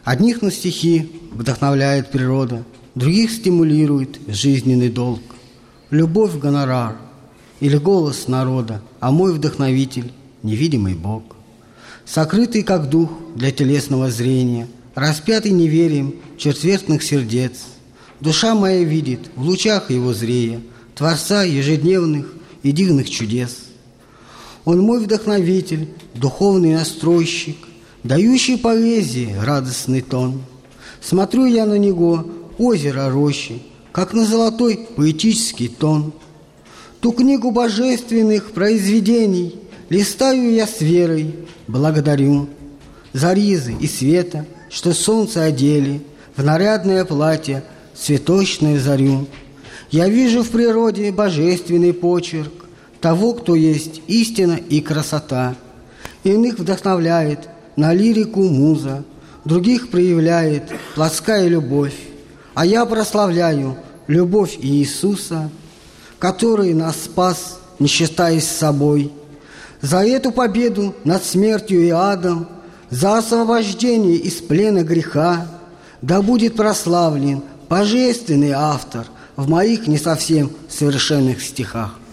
Одних на стихи вдохновляет природа, других стимулирует жизненный долг. Любовь – гонорар или голос народа, а мой вдохновитель – невидимый Бог. Сокрытый, как дух, для телесного зрения, распятый неверием четвертных сердец, душа моя видит в лучах его зрея Творца ежедневных и дивных чудес. Он мой вдохновитель, духовный настройщик, дающий поэзии радостный тон. Смотрю я на него, озеро рощи, как на золотой поэтический тон. Ту книгу божественных произведений листаю я с верой, благодарю за ризы и света, что солнце одели в нарядное платье цветочную зарю. Я вижу в природе божественный почерк того, кто есть истина и красота. Иных вдохновляет на лирику муза, других проявляет плотская любовь. А я прославляю любовь Иисуса, который нас спас, не считаясь с собой. За эту победу над смертью и адом, за освобождение из плена греха, да будет прославлен божественный автор в моих не совсем совершенных стихах.